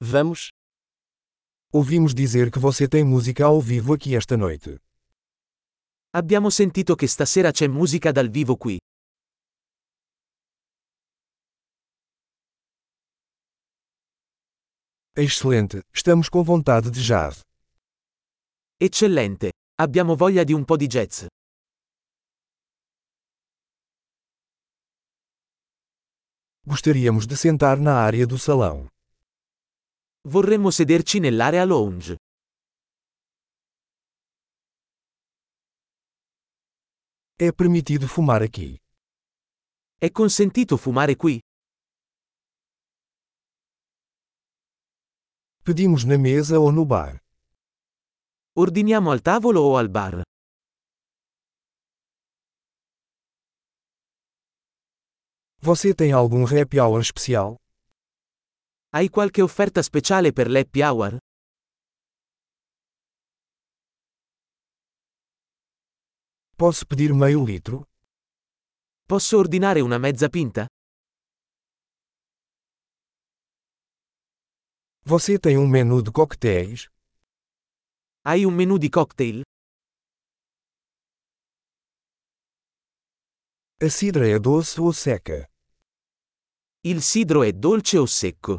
Vamos? Ouvimos dizer que você tem música ao vivo aqui esta noite. Abbiamo sentito che stasera c'è musica dal vivo qui. Excelente, estamos com vontade de jazz. Eccellente. Abbiamo voglia di un po' di jazz. Gostaríamos de sentar na área do salão. Vorremmo sederci nell'area lounge. É permitido fumar aqui. È consentito fumare qui? Pedimos na mesa ou no bar. Ordiniamo al tavolo o al bar? Você tem algum happy hour especial? Hai qualche offerta speciale per l'happy hour? Posso pedir meio litro? Posso ordinare una mezza pinta? Você tem um menu de coquetéis? Hai un menù di cocktail? A cidra é doce ou seca? Il sidro è dolce o secco?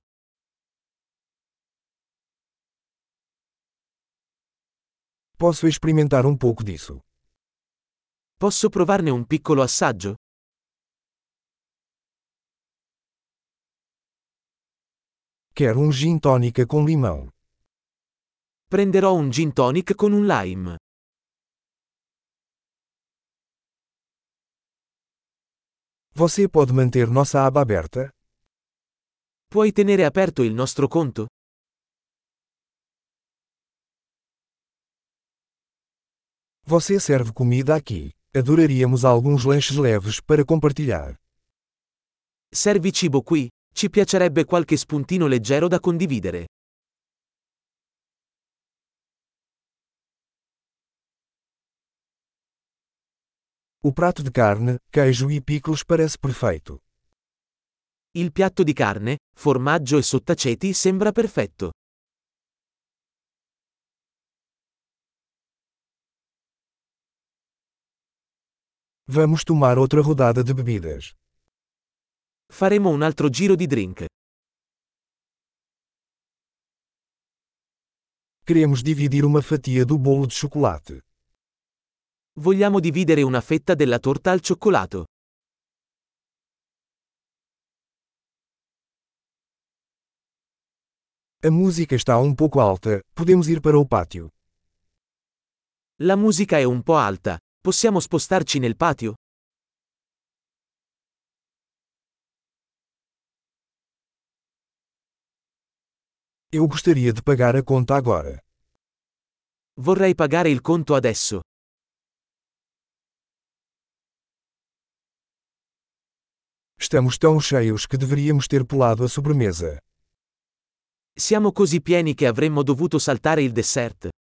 Posso experimentar um pouco disso? Posso provarne un piccolo assaggio? Quero um gin tônica com limão. Prenderò un gin tonic con un lime. Você pode manter nossa aba aberta? Puoi tenere aperto il nostro conto? Você serve comida aqui. Adoraríamos alguns lanches leves para compartilhar. Servi cibo qui? Ci piacerebbe qualche spuntino leggero da condividere. O prato de carne, queijo e picles parece perfeito. Il piatto di carne, formaggio e sottaceti sembra perfetto. Vamos tomar outra rodada de bebidas. Faremo un altro giro di drink. Queremos dividir uma fatia do bolo de chocolate. Vogliamo dividere una fetta della torta al cioccolato. A música está um pouco alta, podemos ir para o pátio. La musica è un po' alta. Possiamo spostarci nel patio? Eu gostaria de pagar a conta agora. Vorrei pagare il conto adesso. Estamos tão cheios que deveríamos ter pulado a sobremesa. Siamo così pieni che avremmo dovuto saltare il dessert.